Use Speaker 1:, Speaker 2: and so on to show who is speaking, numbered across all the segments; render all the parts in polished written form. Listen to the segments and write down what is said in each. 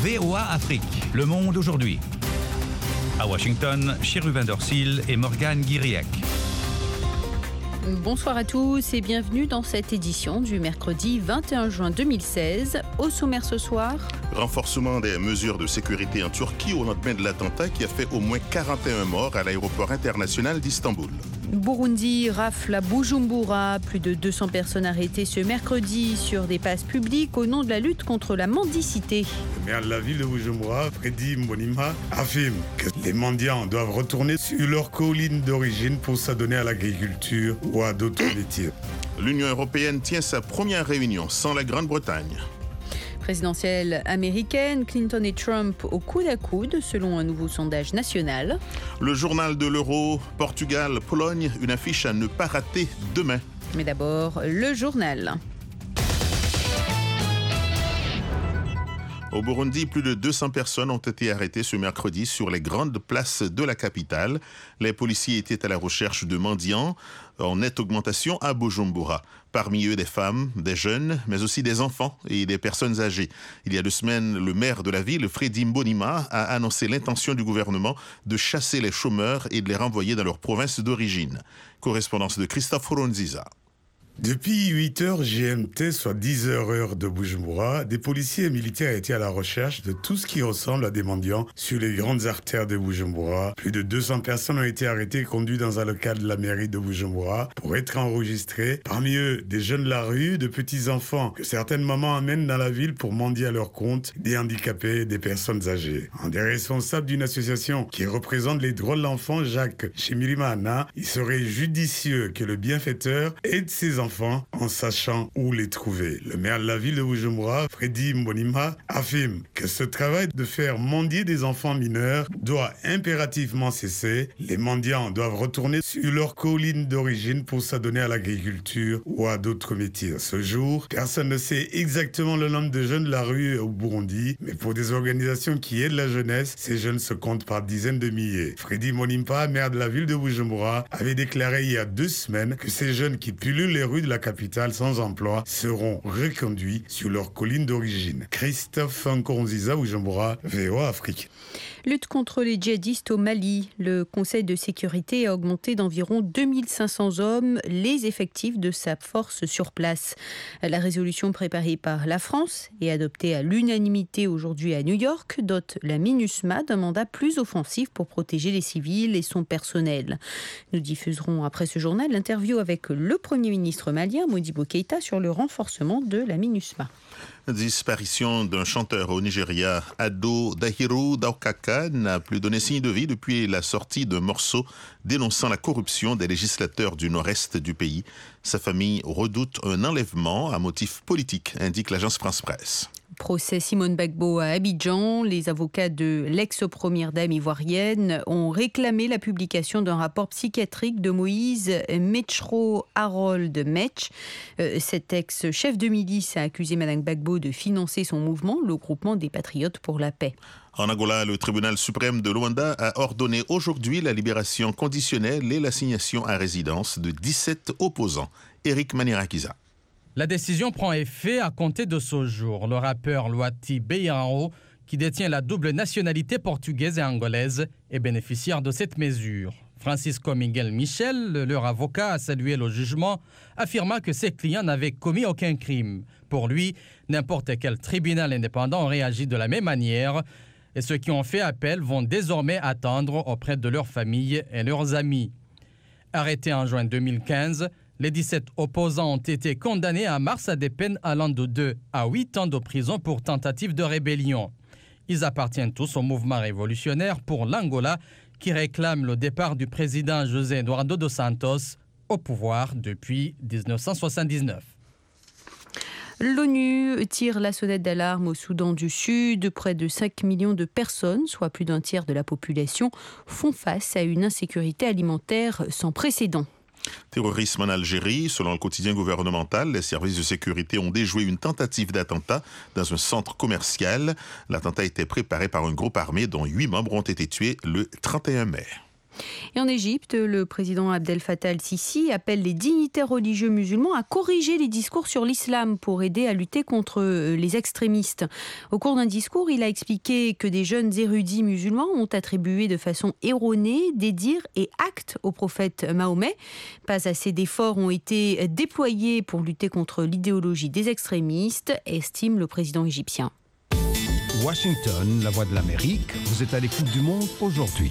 Speaker 1: VOA Afrique, le monde aujourd'hui. À Washington, Chérubin Dorsil et Morgane Guiriac.
Speaker 2: Bonsoir à tous et bienvenue dans cette édition du mercredi 21 juin 2016. Au sommaire ce soir,
Speaker 3: renforcement des mesures de sécurité en Turquie au lendemain de l'attentat qui a fait au moins 41 morts à l'aéroport international d'Istanbul.
Speaker 2: Burundi rafle à Bujumbura. Plus de 200 personnes arrêtées ce mercredi sur des places publiques au nom de la lutte contre la mendicité.
Speaker 4: Le maire de la ville de Bujumbura, Fredy Mbonimpa, affirme que les mendiants doivent retourner sur leur colline d'origine pour s'adonner à l'agriculture ou à d'autres métiers.
Speaker 3: L'Union européenne tient sa première réunion sans la Grande-Bretagne.
Speaker 2: Présidentielle américaine, Clinton et Trump au coude à coude selon un nouveau sondage national.
Speaker 3: Le journal de l'Euro, Portugal, Pologne, une affiche à ne pas rater demain.
Speaker 2: Mais d'abord, le journal.
Speaker 3: Au Burundi, plus de 200 personnes ont été arrêtées ce mercredi sur les grandes places de la capitale. Les policiers étaient à la recherche de mendiants en nette augmentation à Bujumbura. Parmi eux, des femmes, des jeunes, mais aussi des enfants et des personnes âgées. Il y a 2 semaines, le maire de la ville, Fredy Mbonimpa, a annoncé l'intention du gouvernement de chasser les chômeurs et de les renvoyer dans leur province d'origine. Correspondance de Christophe Ronziza.
Speaker 4: Depuis 8h GMT, soit 10h heure de Bujumbura, des policiers et militaires étaient à la recherche de tout ce qui ressemble à des mendiants sur les grandes artères de Bujumbura. Plus de 200 personnes ont été arrêtées et conduites dans un local de la mairie de Bujumbura pour être enregistrées. Parmi eux, des jeunes de la rue, de petits-enfants que certaines mamans amènent dans la ville pour mendier à leur compte, des handicapés, des personnes âgées. Un des responsables d'une association qui représente les droits de l'enfant, Jacques Chimirimana, il serait judicieux que le bienfaiteur aide ses enfants en sachant où les trouver. Le maire de la ville de Bujumbura, Fredy Mbonimpa, affirme que ce travail de faire mendier des enfants mineurs doit impérativement cesser. Les mendiants doivent retourner sur leur colline d'origine pour s'adonner à l'agriculture ou à d'autres métiers. À ce jour, personne ne sait exactement le nombre de jeunes de la rue au Burundi, mais pour des organisations qui aident la jeunesse, ces jeunes se comptent par dizaines de milliers. Fredy Mbonimpa, maire de la ville de Bujumbura, avait déclaré il y a 2 semaines que ces jeunes qui pullulent les rues de la capitale sans emploi seront reconduits sur leur colline d'origine. Christophe Nkurunziza, Bujumbura, VOA Afrique.
Speaker 2: Lutte contre les djihadistes au Mali. Le Conseil de sécurité a augmenté d'environ 2500 hommes les effectifs de sa force sur place. La résolution préparée par la France et adoptée à l'unanimité aujourd'hui à New York dote la MINUSMA d'un mandat plus offensif pour protéger les civils et son personnel. Nous diffuserons après ce journal l'interview avec le Premier ministre malien, Modibo Keïta, sur le renforcement de la MINUSMA.
Speaker 3: Disparition d'un chanteur au Nigeria, Ado Dahiru Daokaka, n'a plus donné signe de vie depuis la sortie d'un morceau dénonçant la corruption des législateurs du nord-est du pays. Sa famille redoute un enlèvement à motif politique, indique l'agence France-Presse.
Speaker 2: Procès Simone Gbagbo à Abidjan. Les avocats de l'ex-première dame ivoirienne ont réclamé la publication d'un rapport psychiatrique de Moïse Metchro Harold Metch. Cet ex-chef de milice a accusé Mme Gbagbo de financer son mouvement, le Groupement des Patriotes pour la Paix.
Speaker 3: En Angola, le tribunal suprême de Luanda a ordonné aujourd'hui la libération conditionnelle et l'assignation à résidence de 17 opposants. Éric Manirakiza.
Speaker 5: La décision prend effet à compter de ce jour. Le rappeur Luati Beirao, qui détient la double nationalité portugaise et angolaise, est bénéficiaire de cette mesure. Francisco Miguel Michel, leur avocat, a salué le jugement, affirmant que ses clients n'avaient commis aucun crime. Pour lui, n'importe quel tribunal indépendant réagit de la même manière et ceux qui ont fait appel vont désormais attendre auprès de leurs familles et leurs amis. Arrêtés en juin 2015, les 17 opposants ont été condamnés en mars à des peines allant de 2 à 8 ans de prison pour tentative de rébellion. Ils appartiennent tous au mouvement révolutionnaire pour l'Angola qui réclame le départ du président José Eduardo dos Santos au pouvoir depuis 1979.
Speaker 2: L'ONU tire la sonnette d'alarme au Soudan du Sud. Près de 5 millions de personnes, soit plus d'un tiers de la population, font face à une insécurité alimentaire sans précédent.
Speaker 3: Terrorisme en Algérie. Selon le quotidien gouvernemental, les services de sécurité ont déjoué une tentative d'attentat dans un centre commercial. L'attentat était préparé par un groupe armé dont 8 membres ont été tués le 31 mai.
Speaker 2: Et en Égypte, le président Abdel Fattah al-Sisi appelle les dignitaires religieux musulmans à corriger les discours sur l'islam pour aider à lutter contre les extrémistes. Au cours d'un discours, il a expliqué que des jeunes érudits musulmans ont attribué de façon erronée des dires et actes au prophète Mahomet. Pas assez d'efforts ont été déployés pour lutter contre l'idéologie des extrémistes, estime le président égyptien.
Speaker 6: Washington, la voix de l'Amérique, vous êtes à l'écoute du monde aujourd'hui.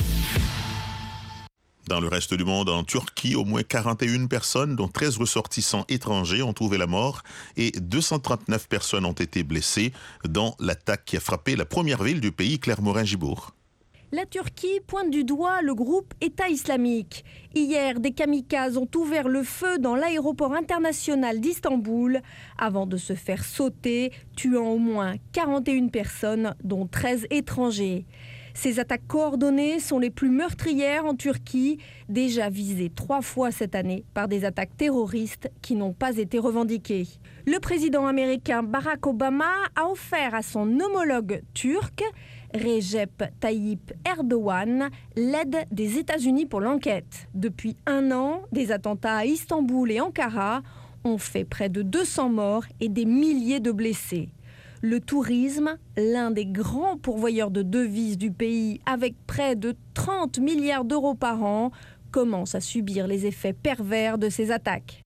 Speaker 3: Dans le reste du monde, en Turquie, au moins 41 personnes, dont 13 ressortissants étrangers, ont trouvé la mort et 239 personnes ont été blessées dans l'attaque qui a frappé la première ville du pays, Clermont-Ferrand.
Speaker 7: La Turquie pointe du doigt le groupe État islamique. Hier, des kamikazes ont ouvert le feu dans l'aéroport international d'Istanbul avant de se faire sauter, tuant au moins 41 personnes, dont 13 étrangers. Ces attaques coordonnées sont les plus meurtrières en Turquie, déjà visées 3 fois cette année par des attaques terroristes qui n'ont pas été revendiquées. Le président américain Barack Obama a offert à son homologue turc, Recep Tayyip Erdogan, l'aide des États-Unis pour l'enquête. Depuis 1 an, des attentats à Istanbul et Ankara ont fait près de 200 morts et des milliers de blessés. Le tourisme, l'un des grands pourvoyeurs de devises du pays avec près de 30 milliards d'euros par an, commence à subir les effets pervers de ces attaques.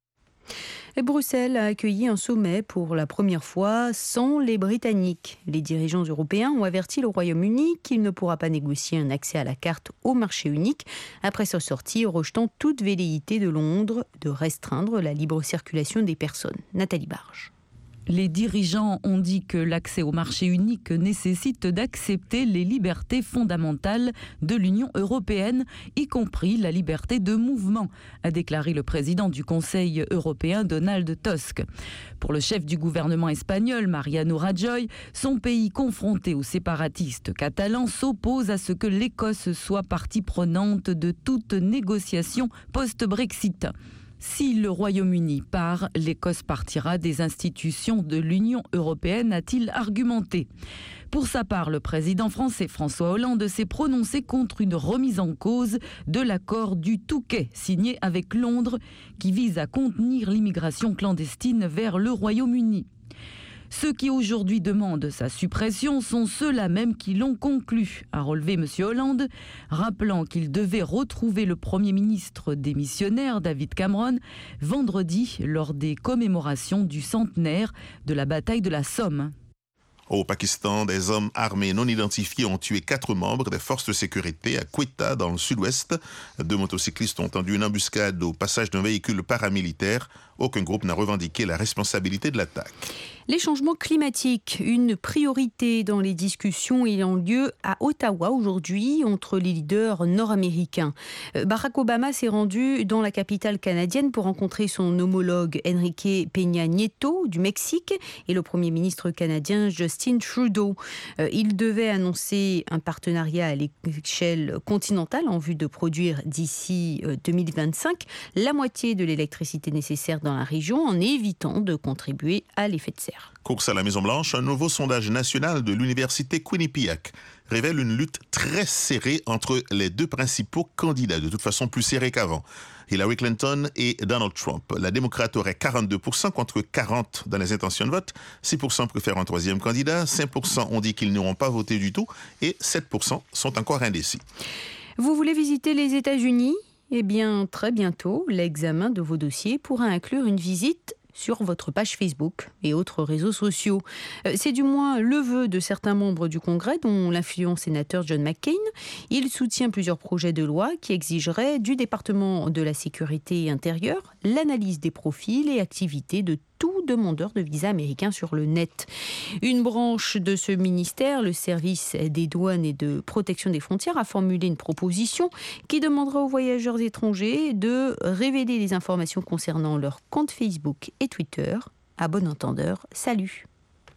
Speaker 2: Et Bruxelles a accueilli un sommet pour la première fois sans les Britanniques. Les dirigeants européens ont averti le Royaume-Uni qu'il ne pourra pas négocier un accès à la carte au marché unique après sa sortie, rejetant toute velléité de Londres de restreindre la libre circulation des personnes. Nathalie Barge.
Speaker 8: Les dirigeants ont dit que l'accès au marché unique nécessite d'accepter les libertés fondamentales de l'Union européenne, y compris la liberté de mouvement, a déclaré le président du Conseil européen Donald Tusk. Pour le chef du gouvernement espagnol, Mariano Rajoy, son pays confronté aux séparatistes catalans s'oppose à ce que l'Écosse soit partie prenante de toute négociation post-Brexit. Si le Royaume-Uni part, l'Écosse partira des institutions de l'Union européenne, a-t-il argumenté. Pour sa part, le président français François Hollande s'est prononcé contre une remise en cause de l'accord du Touquet signé avec Londres qui vise à contenir l'immigration clandestine vers le Royaume-Uni. Ceux qui aujourd'hui demandent sa suppression sont ceux-là même qui l'ont conclu, a relevé M. Hollande, rappelant qu'il devait retrouver le Premier ministre démissionnaire David Cameron vendredi lors des commémorations du centenaire de la bataille de la Somme.
Speaker 3: Au Pakistan, des hommes armés non identifiés ont tué 4 membres des forces de sécurité à Quetta, dans le sud-ouest. 2 motocyclistes ont tendu une embuscade au passage d'un véhicule paramilitaire. Aucun groupe n'a revendiqué la responsabilité de l'attaque.
Speaker 2: Les changements climatiques, une priorité dans les discussions ayant lieu à Ottawa aujourd'hui entre les leaders nord-américains. Barack Obama s'est rendu dans la capitale canadienne pour rencontrer son homologue Enrique Peña Nieto du Mexique et le Premier ministre canadien Justin Trudeau. Il devait annoncer un partenariat à l'échelle continentale en vue de produire d'ici 2025 la moitié de l'électricité nécessaire dans la région en évitant de contribuer à l'effet de serre.
Speaker 3: Course à la Maison-Blanche, un nouveau sondage national de l'université Quinnipiac révèle une lutte très serrée entre les 2 principaux candidats, de toute façon plus serrée qu'avant. Hillary Clinton et Donald Trump. La démocrate aurait 42% contre 40% dans les intentions de vote. 6% préfèrent un 3e candidat, 5% ont dit qu'ils n'auront pas voté du tout et 7% sont encore indécis.
Speaker 2: Vous voulez visiter les États-Unis ? Eh bien, très bientôt, l'examen de vos dossiers pourra inclure une visite sur votre page Facebook et autres réseaux sociaux. C'est du moins le vœu de certains membres du Congrès, dont l'influent sénateur John McCain. Il soutient plusieurs projets de loi qui exigeraient du département de la sécurité intérieure l'analyse des profils et activités de tout demandeur de visa américain sur le net. Une branche de ce ministère, le service des douanes et de protection des frontières, a formulé une proposition qui demandera aux voyageurs étrangers de révéler les informations concernant leur compte Facebook et Twitter. À bon entendeur, salut.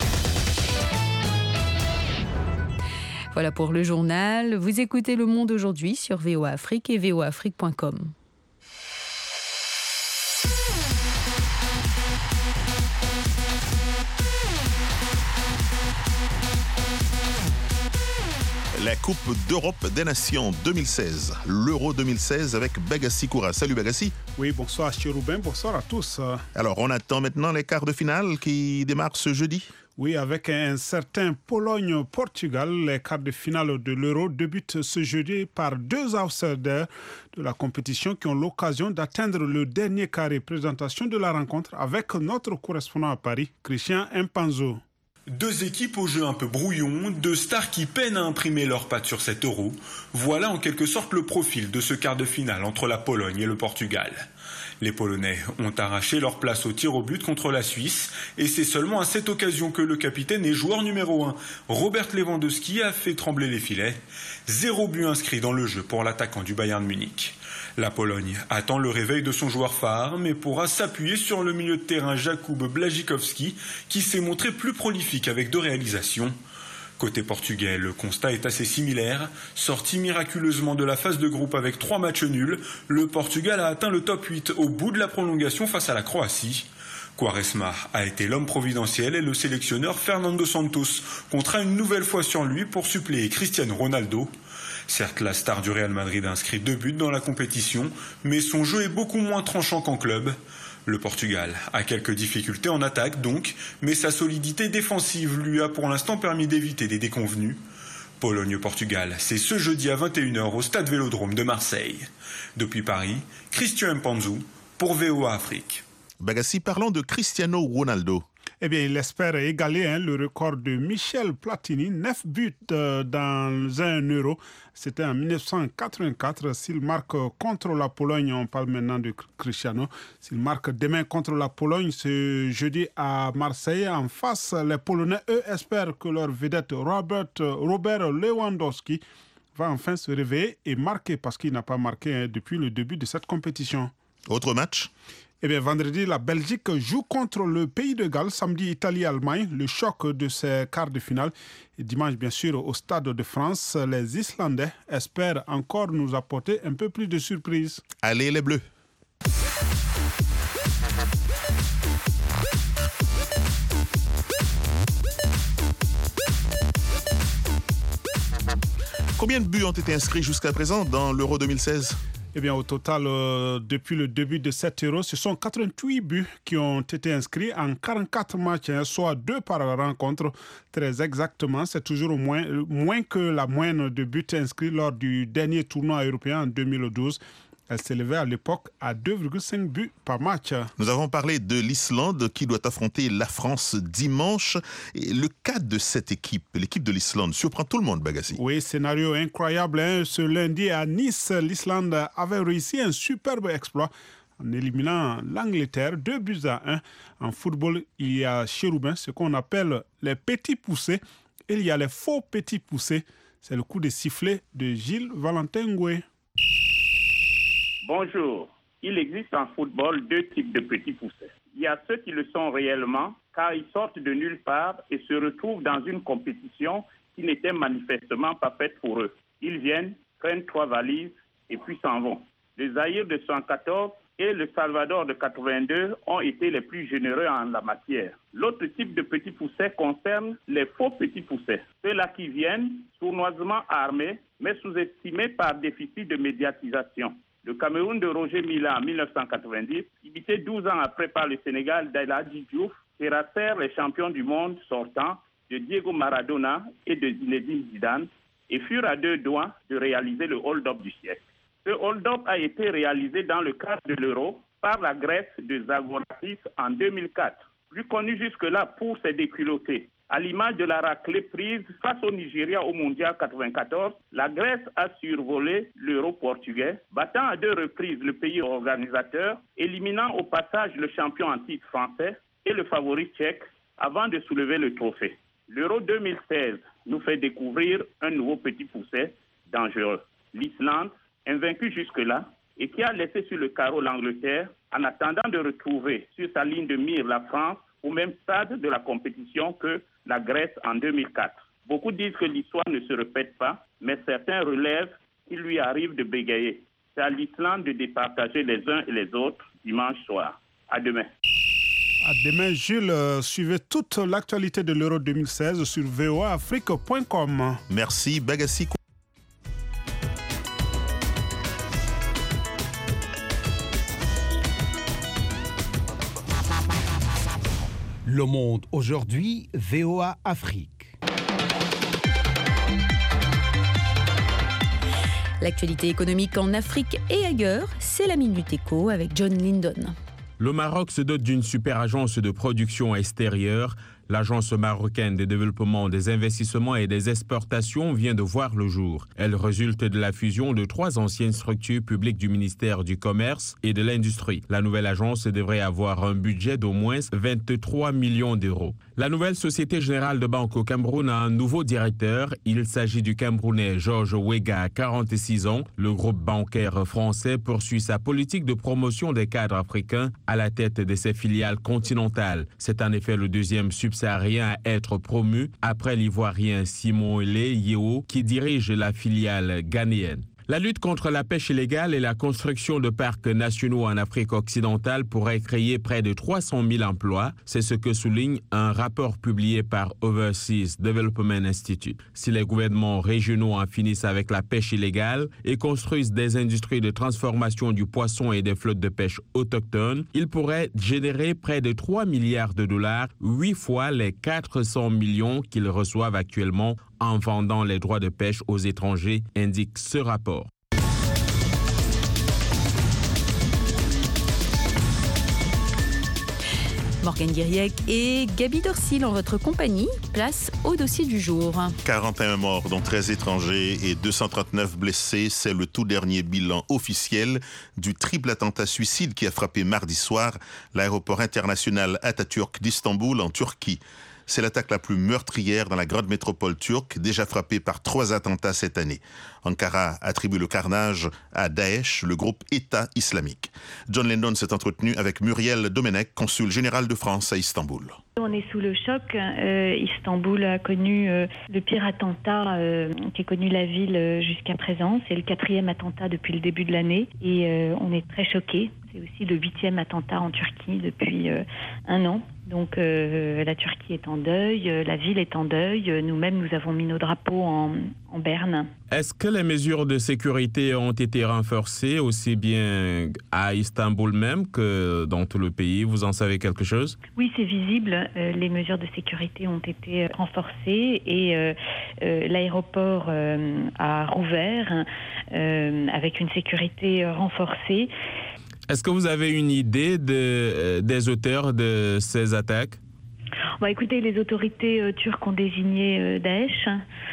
Speaker 2: Voilà pour le journal. Vous écoutez Le Monde aujourd'hui sur VOA Afrique et voaafrique.com.
Speaker 3: La Coupe d'Europe des Nations 2016, l'Euro 2016 avec Bagassi Koura. Salut Bagassi.
Speaker 9: Oui, bonsoir Chirubin, bonsoir à tous.
Speaker 3: Alors, on attend maintenant les quarts de finale qui démarrent ce jeudi.
Speaker 9: Oui, avec un certain Pologne-Portugal, les quarts de finale de l'Euro débutent ce jeudi par deux outsiders de la compétition qui ont l'occasion d'atteindre le dernier carré. Présentation de la rencontre avec notre correspondant à Paris, Christian Mpanzo.
Speaker 10: Deux équipes au jeu un peu brouillon, deux stars qui peinent à imprimer leurs pattes sur cet Euro. Voilà en quelque sorte le profil de ce quart de finale entre la Pologne et le Portugal. Les Polonais ont arraché leur place au tir au but contre la Suisse et c'est seulement à cette occasion que le capitaine et joueur numéro 1, Robert Lewandowski, a fait trembler les filets. 0 but inscrit dans le jeu pour l'attaquant du Bayern Munich. La Pologne attend le réveil de son joueur phare, mais pourra s'appuyer sur le milieu de terrain Jakub Błaszczykowski, qui s'est montré plus prolifique avec 2 réalisations. Côté portugais, le constat est assez similaire. Sorti miraculeusement de la phase de groupe avec 3 matchs nuls, le Portugal a atteint le top 8 au bout de la prolongation face à la Croatie. Quaresma a été l'homme providentiel et le sélectionneur Fernando Santos comptera une nouvelle fois sur lui pour suppléer Cristiano Ronaldo. Certes, la star du Real Madrid a inscrit 2 buts dans la compétition, mais son jeu est beaucoup moins tranchant qu'en club. Le Portugal a quelques difficultés en attaque donc, mais sa solidité défensive lui a pour l'instant permis d'éviter des déconvenues. Pologne-Portugal, c'est ce jeudi à 21h au Stade Vélodrome de Marseille. Depuis Paris, Christian Mpanzu pour VOA Afrique.
Speaker 3: Bagassi, parlons de Cristiano Ronaldo.
Speaker 9: Eh bien, il espère égaler le record de Michel Platini, 9 buts dans un Euro. C'était en 1984. S'il marque contre la Pologne, on parle maintenant de Cristiano. S'il marque demain contre la Pologne, ce jeudi à Marseille, en face, les Polonais, eux, espèrent que leur vedette Robert Lewandowski va enfin se réveiller et marquer, parce qu'il n'a pas marqué depuis le début de cette compétition.
Speaker 3: Autre match ?
Speaker 9: Eh bien, vendredi, la Belgique joue contre le Pays de Galles. Samedi, Italie-Allemagne, le choc de ces quarts de finale. Et dimanche, bien sûr, au Stade de France, les Islandais espèrent encore nous apporter un peu plus de surprises.
Speaker 3: Allez les Bleus! Combien de buts ont été inscrits jusqu'à présent dans l'Euro 2016 ?
Speaker 9: Eh bien, au total, depuis le début de cet Euro, ce sont 88 buts qui ont été inscrits en 44 matchs, soit 2 par rencontre. Très exactement, c'est toujours moins que la moyenne de buts inscrits lors du dernier tournoi européen en 2012. Elle s'élevait à l'époque à 2,5 buts par match.
Speaker 3: Nous avons parlé de l'Islande qui doit affronter la France dimanche. Et le cas de cette équipe, l'équipe de l'Islande, surprend tout le monde, Bagassi.
Speaker 9: Oui, scénario incroyable. Ce lundi à Nice, l'Islande avait réussi un superbe exploit en éliminant l'Angleterre 2-1. En football, il y a chez Roubaix ce qu'on appelle les petits poussés et il y a les faux petits poussés. C'est le coup de sifflet de Gilles Valentin Goué.
Speaker 11: Bonjour. Il existe en football 2 types de petits poussés. Il y a ceux qui le sont réellement, car ils sortent de nulle part et se retrouvent dans une compétition qui n'était manifestement pas faite pour eux. Ils viennent, prennent 3 valises et puis s'en vont. Le Zaïre de 114 et le Salvador de 82 ont été les plus généreux en la matière. L'autre type de petits poussés concerne les faux petits poussés. Ceux-là qui viennent sournoisement armés, mais sous-estimés par déficit de médiatisation. Le Cameroun de Roger Mila en 1990, imité 12 ans après par le Sénégal d'Aladji Diouf, terrassèrent les champions du monde sortants de Diego Maradona et de Zinedine Zidane et furent à 2 doigts de réaliser le hold-up du siècle. Ce hold-up a été réalisé dans le cadre de l'Euro par la Grèce de Zagorakis en 2004, plus connue jusque-là pour ses déculottés. À l'image de la raclée prise face au Nigeria au Mondial 94, la Grèce a survolé l'Euro portugais, battant à 2 reprises le pays organisateur, éliminant au passage le champion en titre français et le favori tchèque avant de soulever le trophée. L'Euro 2016 nous fait découvrir un nouveau petit pousset dangereux. L'Islande, invaincue jusque-là, et qui a laissé sur le carreau l'Angleterre en attendant de retrouver sur sa ligne de mire la France au même stade de la compétition que la Grèce en 2004. Beaucoup disent que l'histoire ne se répète pas, mais certains relèvent qu'il lui arrive de bégayer. C'est à l'Islande de départager les uns et les autres dimanche soir. À demain.
Speaker 9: À demain, Jules. Suivez toute l'actualité de l'Euro 2016 sur voaafrique.com.
Speaker 3: Merci, Bagassi.
Speaker 6: Le Monde aujourd'hui, VOA Afrique.
Speaker 2: L'actualité économique en Afrique et ailleurs, c'est la Minute Éco avec John Lindon.
Speaker 12: Le Maroc se dote d'une super agence de production extérieure. L'Agence marocaine de développement des investissements et des exportations vient de voir le jour. Elle résulte de la fusion de 3 anciennes structures publiques du ministère du Commerce et de l'Industrie. La nouvelle agence devrait avoir un budget d'au moins 23 millions d'euros. La nouvelle Société Générale de Banque au Cameroun a un nouveau directeur. Il s'agit du Camerounais Georges Wega, 46 ans. Le groupe bancaire français poursuit sa politique de promotion des cadres africains à la tête de ses filiales continentales. C'est en effet le deuxième subsaharien à être promu après l'Ivoirien Simon Lé Yeo qui dirige la filiale ghanéenne. La lutte contre la pêche illégale et la construction de parcs nationaux en Afrique occidentale pourrait créer près de 300 000 emplois. C'est ce que souligne un rapport publié par Overseas Development Institute. Si les gouvernements régionaux en finissent avec la pêche illégale et construisent des industries de transformation du poisson et des flottes de pêche autochtones, ils pourraient générer près de 3 milliards de dollars, 8 fois les 400 millions qu'ils reçoivent actuellement en vendant les droits de pêche aux étrangers, indique ce rapport.
Speaker 2: Morgane Guiriec et Gaby Dorsil en votre compagnie. Place au dossier du jour.
Speaker 3: 41 morts, dont 13 étrangers et 239 blessés. C'est le tout dernier bilan officiel du triple attentat suicide qui a frappé mardi soir l'aéroport international Atatürk d'Istanbul en Turquie. C'est l'attaque la plus meurtrière dans la grande métropole turque, déjà frappée par 3 attentats cette année. Ankara attribue le carnage à Daesh, le groupe État islamique. John Lindon s'est entretenu avec Muriel Domenech, consul général de France à Istanbul.
Speaker 13: On est sous le choc. Istanbul a connu le pire attentat qu'ait connu la ville jusqu'à présent. C'est le 4e attentat depuis le début de l'année et on est très choqués. C'est aussi le 8e attentat en Turquie depuis 1 an. Donc la Turquie est en deuil, la ville est en deuil. Nous-mêmes, nous avons mis nos drapeaux en berne.
Speaker 12: Est-ce que les mesures de sécurité ont été renforcées aussi bien à Istanbul même que dans tout le pays? Vous en savez quelque chose?
Speaker 13: Oui, c'est visible. Les mesures de sécurité ont été renforcées et l'aéroport a rouvert avec une sécurité renforcée.
Speaker 12: Est-ce que vous avez une idée des auteurs de ces attaques?
Speaker 13: Écoutez, les autorités turques ont désigné Daesh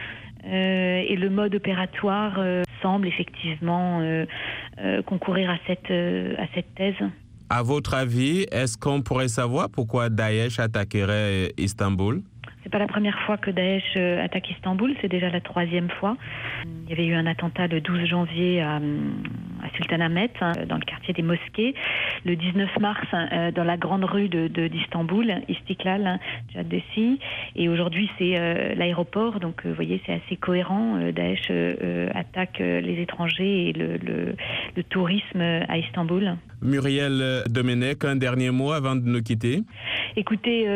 Speaker 13: et le mode opératoire semble effectivement concourir à cette thèse.
Speaker 12: À votre avis, est-ce qu'on pourrait savoir pourquoi Daesh attaquerait Istanbul?
Speaker 13: C'est pas la première fois que Daesh attaque Istanbul, c'est déjà la 3e fois. Il y avait eu un attentat le 12 janvier à Sultanahmet, dans le quartier des mosquées. Le 19 mars, dans la grande rue d'Istanbul, Istiklal, Caddesi. Et aujourd'hui, c'est l'aéroport. Donc, vous voyez, c'est assez cohérent. Daesh attaque les étrangers et le tourisme à Istanbul.
Speaker 12: Muriel Domenech, un dernier mot avant de nous quitter.
Speaker 13: Écoutez,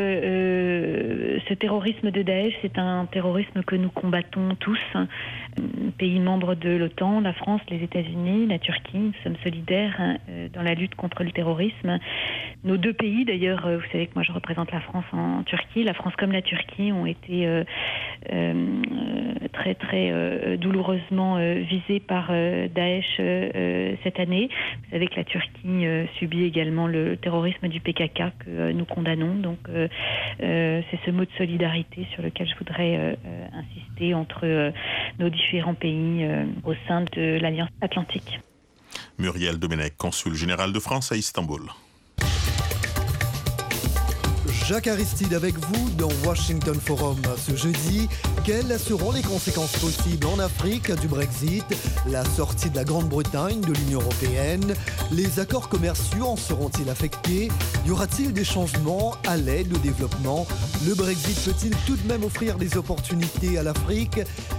Speaker 13: ce terrorisme de Daesh, c'est un terrorisme que nous combattons tous. Pays membres de l'OTAN, la France, les États-Unis, la Turquie, nous sommes solidaires dans la lutte contre le terrorisme. Nos 2 pays, d'ailleurs, vous savez que moi je représente la France en Turquie. La France comme la Turquie ont été très très douloureusement visés par Daesh cette année. Vous savez que la Turquie subit également le terrorisme du PKK que nous condamnons. Donc c'est ce mot de solidarité sur lequel je voudrais insister entre nos différents pays au sein de l'Alliance Atlantique.
Speaker 3: Muriel Domenech, consul général de France à Istanbul.
Speaker 14: Jacques Aristide avec vous dans Washington Forum. Ce jeudi, quelles seront les conséquences possibles en Afrique du Brexit, la sortie de la Grande-Bretagne de l'Union européenne? Les accords commerciaux en seront-ils affectés? Y aura-t-il des changements à l'aide au développement? Le Brexit peut-il tout de même offrir des opportunités à l'Afrique?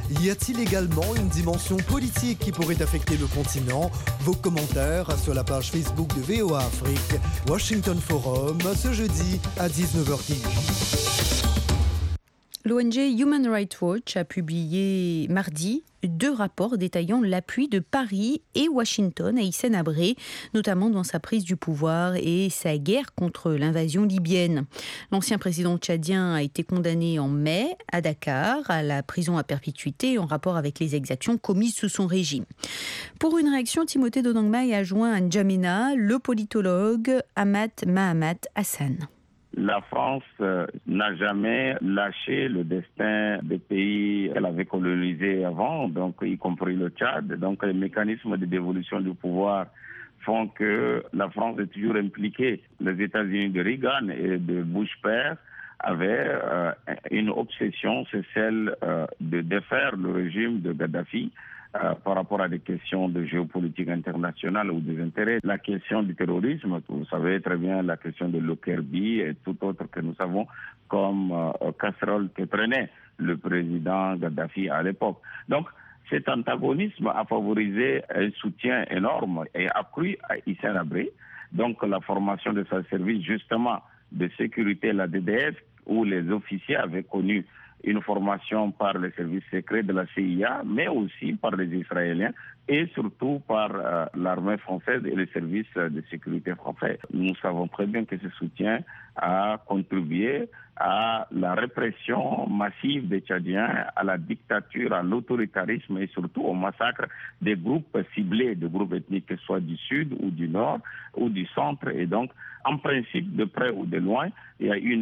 Speaker 14: Y a-t-il également une dimension politique qui pourrait affecter le continent? Vos commentaires sur la page Facebook de VOA Afrique, Washington Forum, ce jeudi à 19h10.
Speaker 2: L'ONG Human Rights Watch a publié mardi 2 rapports détaillant l'appui de Paris et Washington à Hissène Habré, notamment dans sa prise du pouvoir et sa guerre contre l'invasion libyenne. L'ancien président tchadien a été condamné en mai à Dakar à la prison à perpétuité en rapport avec les exactions commises sous son régime. Pour une réaction, Timothée Dodangmaï a joint à N'Djamena le politologue Ahmad Mahamat Hassan.
Speaker 15: La France n'a jamais lâché le destin des pays qu'elle avait colonisés avant, donc y compris le Tchad. Donc les mécanismes de dévolution du pouvoir font que la France est toujours impliquée. Les États-Unis de Reagan et de Bush père avaient une obsession, c'est celle de défaire le régime de Kadhafi. Par rapport à des questions de géopolitique internationale ou des intérêts. La question du terrorisme, vous savez très bien, la question de Lockerbie et tout autre que nous savons comme casserole que prenait le président Kadhafi à l'époque. Donc, cet antagonisme a favorisé un soutien énorme et accru à Hissène Habré. Donc, la formation de sa service, justement, de sécurité, la DDS, où les officiers avaient connu une formation par les services secrets de la CIA, mais aussi par les Israéliens et surtout par l'armée française et les services de sécurité français. Nous savons très bien que ce soutien a contribué à la répression massive des Tchadiens, à la dictature, à l'autoritarisme et surtout au massacre des groupes ciblés, de groupes ethniques, que ce soit du sud ou du nord ou du centre. Et donc, en principe, de près ou de loin, il y a une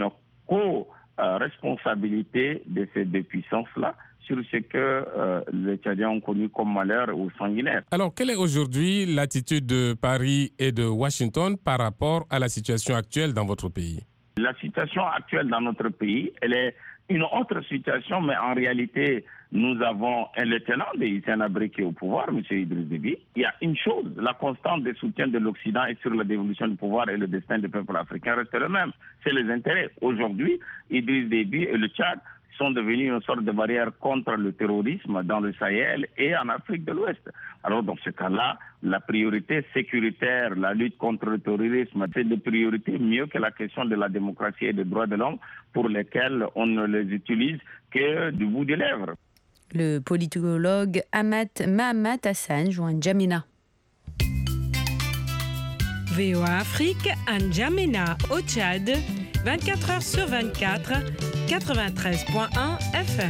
Speaker 15: responsabilité de ces deux puissances-là sur ce que les Tchadiens ont connu comme malheur ou sanguinaire.
Speaker 16: Alors, quelle est aujourd'hui l'attitude de Paris et de Washington par rapport à la situation actuelle dans votre pays?
Speaker 15: La situation actuelle dans notre pays, elle est une autre situation, mais en réalité, nous avons un lieutenant de Hissène Habré qui est au pouvoir, M. Idriss Déby. Il y a une chose, la constante des soutiens de l'Occident et sur la dévolution du pouvoir et le destin des peuples africains reste le même. C'est les intérêts. Aujourd'hui, Idriss Déby et le Tchad sont devenus une sorte de barrière contre le terrorisme dans le Sahel et en Afrique de l'Ouest. Alors, dans ce cas-là, la priorité sécuritaire, la lutte contre le terrorisme, c'est des priorités mieux que la question de la démocratie et des droits de l'homme pour lesquels on ne les utilise que du bout des lèvres.
Speaker 2: Le politologue Ahmad Mahamat Hassan joint N'Djamena.
Speaker 17: VOA Afrique à N'Djamena au Tchad, 24 heures sur 24, 93.1 FM.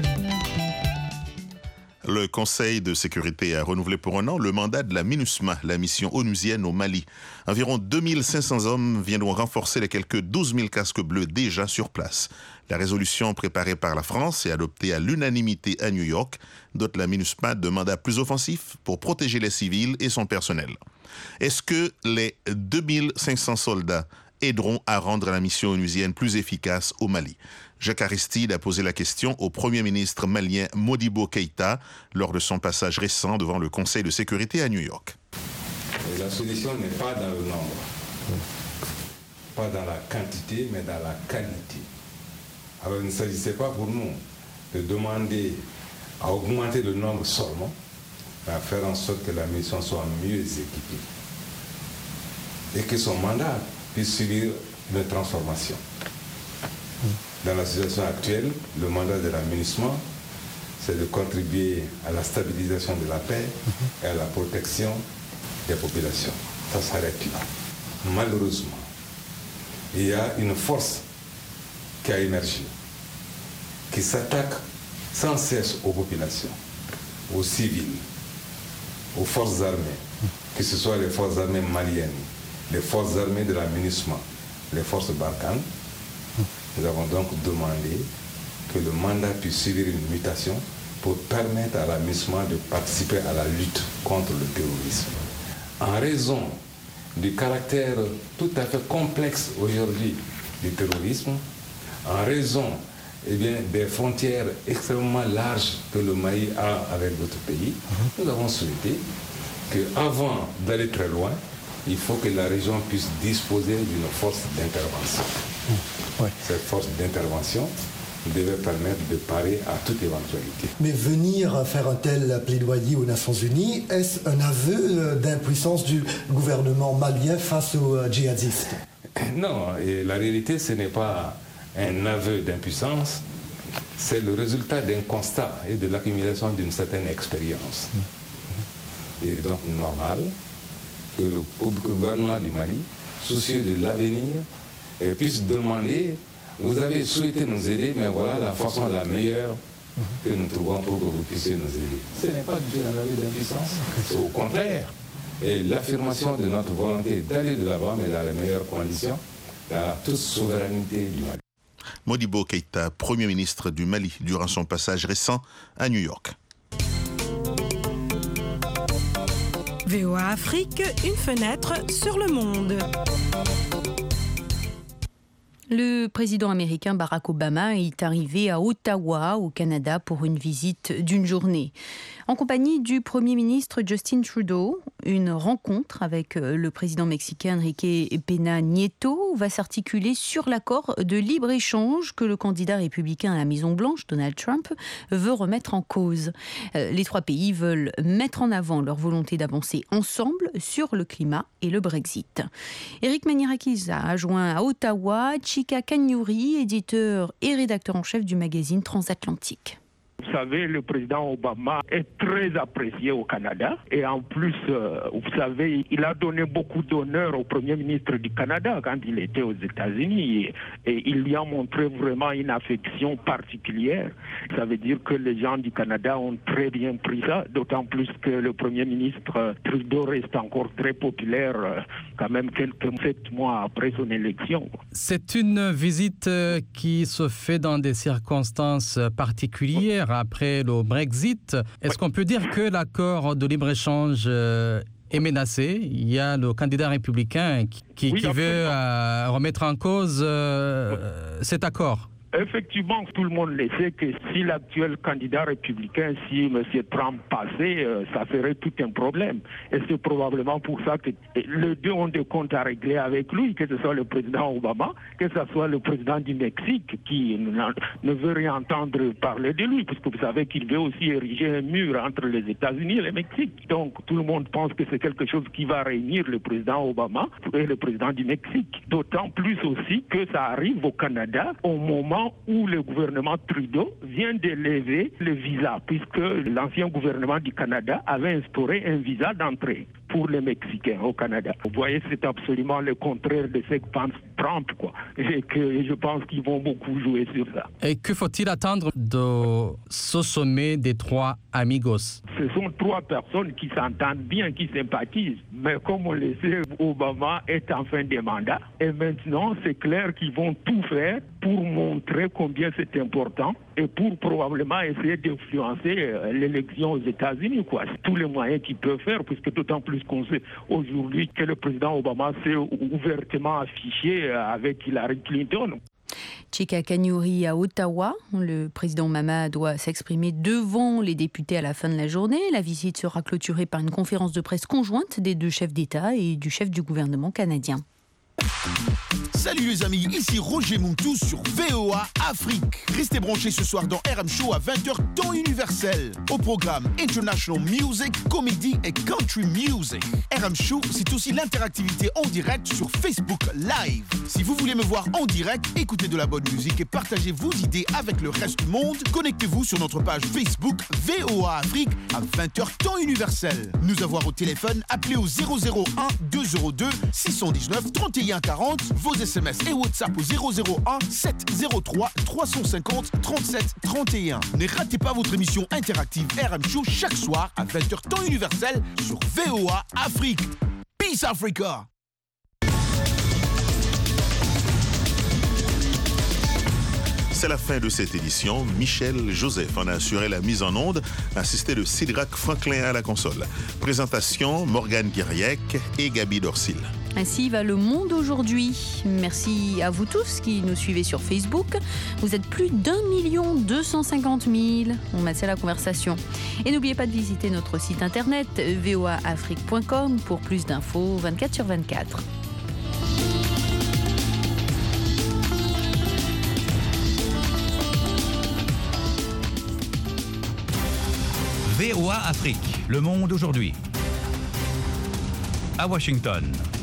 Speaker 3: Le Conseil de sécurité a renouvelé pour un an le mandat de la MINUSMA, la mission onusienne au Mali. Environ 2500 hommes viendront renforcer les quelques 12 000 casques bleus déjà sur place. La résolution préparée par la France et adoptée à l'unanimité à New York dote la MINUSMA de mandats plus offensifs pour protéger les civils et son personnel. Est-ce que les 2500 soldats aideront à rendre la mission onusienne plus efficace au Mali? Jacques Aristide a posé la question au Premier ministre malien Modibo Keïta lors de son passage récent devant le Conseil de sécurité à New York.
Speaker 18: La solution n'est pas dans le nombre, pas dans la quantité, mais dans la qualité. Alors il ne s'agissait pas pour nous de demander à augmenter le nombre seulement, mais à faire en sorte que la mission soit mieux équipée et que son mandat puisse subir une transformation. Dans la situation actuelle, le mandat de la MINUSMA, c'est de contribuer à la stabilisation de la paix et à la protection des populations. Ça s'arrête là. Malheureusement, il y a une force qui a émergé, qui s'attaque sans cesse aux populations, aux civils, aux forces armées, que ce soit les forces armées maliennes, les forces armées de la MINUSMA, les forces Barkhane. Nous avons donc demandé que le mandat puisse subir une mutation pour permettre à la MINUSMA de participer à la lutte contre le terrorisme. En raison du caractère tout à fait complexe aujourd'hui du terrorisme, en raison des frontières extrêmement larges que le Mali a avec d'autres pays, nous avons souhaité qu'avant d'aller très loin, il faut que la région puisse disposer d'une force d'intervention. Cette force d'intervention devait permettre de parer à toute éventualité.
Speaker 14: Mais venir faire un tel plaidoyer aux Nations Unies, est-ce un aveu d'impuissance du gouvernement malien face aux djihadistes?
Speaker 18: Non, et la réalité, ce n'est pas un aveu d'impuissance, c'est le résultat d'un constat et de l'accumulation d'une certaine expérience. Il est donc normal que le gouvernement du Mali, soucieux de l'avenir, puisse demander: vous avez souhaité nous aider, mais voilà la façon la meilleure que nous trouvons pour que vous puissiez nous aider. Ce n'est pas du tout un aveu d'impuissance, c'est au contraire. Et l'affirmation de notre volonté d'aller de l'avant, mais dans les meilleures conditions, dans la toute souveraineté du Mali.
Speaker 3: Modibo Keïta, Premier ministre du Mali, durant son passage récent à New York.
Speaker 17: VOA Afrique, une fenêtre sur le monde.
Speaker 2: Le président américain Barack Obama est arrivé à Ottawa, au Canada, pour une visite d'une journée. En compagnie du Premier ministre Justin Trudeau, une rencontre avec le président mexicain Enrique Peña Nieto va s'articuler sur l'accord de libre-échange que le candidat républicain à la Maison-Blanche, Donald Trump, veut remettre en cause. Les trois pays veulent mettre en avant leur volonté d'avancer ensemble sur le climat et le Brexit. Éric Manirakis a joint à Ottawa Chika Kanyuri, éditeur et rédacteur en chef du magazine Transatlantique.
Speaker 19: Vous savez, le président Obama est très apprécié au Canada et en plus, vous savez, il a donné beaucoup d'honneur au Premier ministre du Canada quand il était aux États-Unis et il lui a montré vraiment une affection particulière. Ça veut dire que les gens du Canada ont très bien pris ça, d'autant plus que le Premier ministre Trudeau reste encore très populaire quand même quelques 7 mois après son élection.
Speaker 5: C'est une visite qui se fait dans des circonstances particulières. Après le Brexit, est-ce qu'on peut dire que l'accord de libre-échange est menacé? Il y a le candidat républicain qui veut remettre en cause cet accord.
Speaker 19: Effectivement, tout le monde le sait que si l'actuel candidat républicain, si M. Trump passait, ça serait tout un problème. Et c'est probablement pour ça que les deux ont des comptes à régler avec lui, que ce soit le président Obama, que ce soit le président du Mexique, qui ne veut rien entendre parler de lui, puisque vous savez qu'il veut aussi ériger un mur entre les États-Unis et le Mexique. Donc tout le monde pense que c'est quelque chose qui va réunir le président Obama et le président du Mexique. D'autant plus aussi que ça arrive au Canada au moment où le gouvernement Trudeau vient de lever le visa, puisque l'ancien gouvernement du Canada avait instauré un visa d'entrée pour les Mexicains au Canada. Vous voyez, c'est absolument le contraire de ce que pense Trump, quoi. Et que je pense qu'ils vont beaucoup jouer sur ça.
Speaker 5: Et que faut-il attendre de ce sommet des trois amigos?
Speaker 19: Ce sont trois personnes qui s'entendent bien, qui sympathisent. Mais comme on le sait, Obama est en fin de mandat. Et maintenant, c'est clair qu'ils vont tout faire pour montrer combien c'est important et pour probablement essayer d'influencer l'élection aux États-Unis, quoi. C'est tous les moyens qu'ils peuvent faire, puisque d'autant plus qu'on sait aujourd'hui que le président Obama s'est ouvertement affiché avec Hillary Clinton.
Speaker 2: Chika Kanyuri à Ottawa. Le président Obama doit s'exprimer devant les députés à la fin de la journée. La visite sera clôturée par une conférence de presse conjointe des deux chefs d'État et du chef du gouvernement canadien.
Speaker 20: Salut les amis, ici Roger Mountou sur VOA Afrique. Restez branchés ce soir dans RM Show à 20h temps universel. Au programme International Music, Comedy et Country Music. RM Show, c'est aussi l'interactivité en direct sur Facebook Live. Si vous voulez me voir en direct, écoutez de la bonne musique et partagez vos idées avec le reste du monde, connectez-vous sur notre page Facebook VOA Afrique à 20h temps universel. Nous avoir au téléphone, appelez au 001 202 619 31 40, vos SMS et WhatsApp au 001 703 350 37 31. Ne ratez pas votre émission interactive RM Show chaque soir à 20h temps universel sur VOA Afrique. Peace Africa!
Speaker 3: C'est la fin de cette édition. Michel Joseph en a assuré la mise en onde, assisté de Cédric Franklin à la console. Présentation, Morgane Guiriec et Gabi Dorsil.
Speaker 2: Ainsi va le monde aujourd'hui. Merci à vous tous qui nous suivez sur Facebook. Vous êtes plus d'1 250 000. On maintient la conversation. Et n'oubliez pas de visiter notre site internet voaafrique.com pour plus d'infos 24/24.
Speaker 1: VOA Afrique, le monde aujourd'hui. À Washington.